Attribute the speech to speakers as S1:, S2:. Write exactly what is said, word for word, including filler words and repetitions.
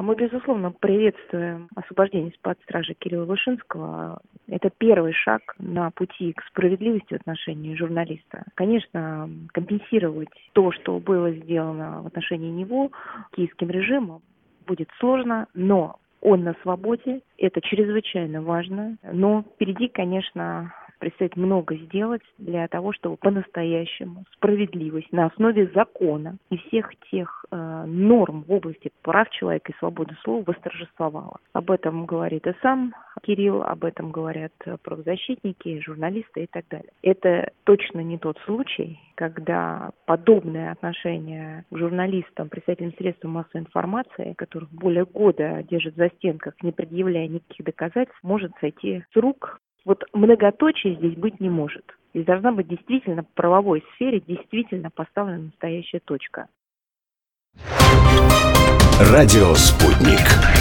S1: Мы, безусловно, приветствуем освобождение из-под стражи Кирилла Вышинского. Это первый шаг на пути к справедливости в отношении журналиста. Конечно, компенсировать то, что было сделано в отношении него киевским режимом, будет сложно, но он на свободе, это чрезвычайно важно. Но впереди, конечно, предстоит много сделать для того, чтобы по-настоящему справедливость на основе закона и всех тех э, норм в области прав человека и свободы слова восторжествовала. Об этом говорит и сам Кирилл, об этом говорят правозащитники, журналисты и так далее. Это точно не тот случай, когда подобное отношение к журналистам, представителям средств массовой информации, которых более года держат в застенках, не предъявляя никаких доказательств, может сойти с рук. Вот многоточия здесь быть не может. Здесь должна быть действительно в правовой сфере действительно поставлена настоящая точка.
S2: Радио «Спутник».